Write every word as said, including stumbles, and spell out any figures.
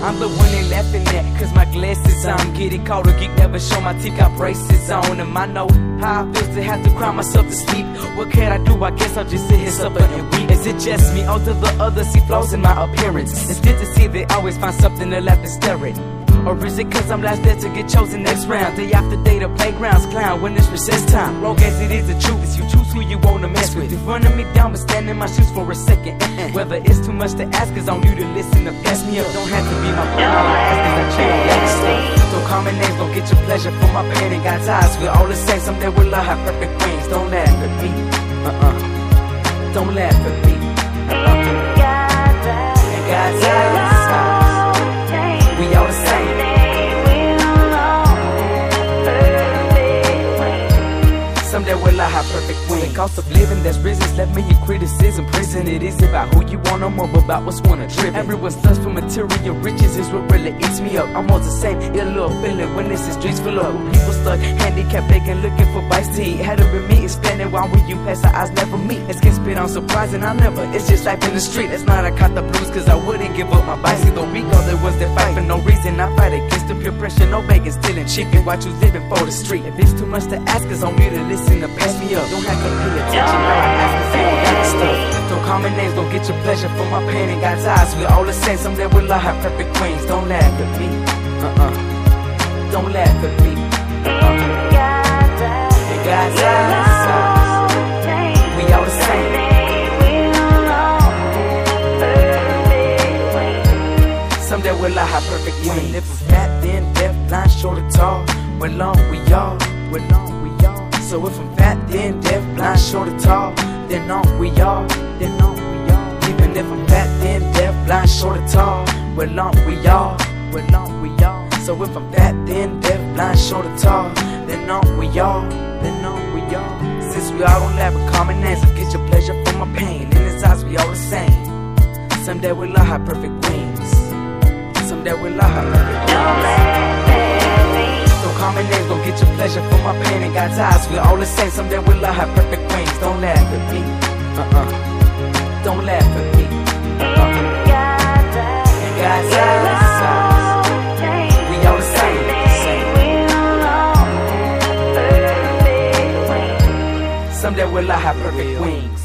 I'm the one they laughing at, cause my glasses on. Getting caught a geek, never show my teeth, got braces on. And I know how I feel to have to cry myself to sleep. What can I do? I guess I'll just sit here, suffer and weep. Is it just me, or do the others see flaws in my appearance? It's good to see they always find something to laugh and stare at. Or is it cause I'm last there to get chosen next round? Day after day the playgrounds clown when it's recess time. Wrong as it is the truth is you choose who you wanna mess with. If running me down but stand in my shoes for a second, uh-uh. Whether it's too much to ask is on you to listen to pass me up. Don't have to be my friend, all I ask is that you don't let stuff. Don't call me names, don't get your pleasure from my pain. And got ties, we're all the same, someday we'll all have perfect wings. Don't laugh at me, uh-uh. Don't laugh at me, uh-uh. And got ties, we all the same. Someday we'll all have perfect wings. The cost of living that's risen left me in criticism. Prison, it is about who you want, no more about what's one a trip. Everyone's thirst for material riches is what really eats me up. I'm all the same, ill little feeling when this is streets full of people stuck, handicapped, begging, looking for bites to eat. Had to be me explaining why when you pass our eyes never meet. It's get spit on surprising, I never. It's just life in the street. It's not I caught the blues cause I wouldn't give up my bicycle. Weak, all there was that fight for no reason. I fight against the peer pressure, no begging, stealing chicken. Watch you living for the street. If it's too much to ask, it's on me to listen to pass me up. Don't have to pay attention, all I ask is you don't got stuff. Don't call me names, don't get your pleasure from my pain. And got ties, we all the same, someday we'll all have perfect wings. Don't laugh at me, uh-uh. Don't laugh at me, uh-uh. And got ties, we all the same. Someday we'll all have perfect wings. Even if we're fat, then deaf, blind, short or tall, we're long, we all, we're long, we all. So if I'm fat, then deaf, blind, short or tall, then on we all, then on we all. Even if I'm fat, then deaf, blind, short or tall, we're long, we all, we're long, we all. So if I'm fat, then deaf, blind, short or tall, then on we all, then on we all. Since we all don't laugh at common names, I get your pleasure from my pain. In his eyes, we all the same. Someday we'll all have perfect wings. Someday we'll all have perfect wings. Don't call me names, don't get your pleasure from my pain. And got ties, we're all the same. Someday we'll all have perfect wings. Don't laugh at me, uh-uh. Don't laugh at me, uh-uh. And got ties, we all the same. Someday we'll all have perfect wings.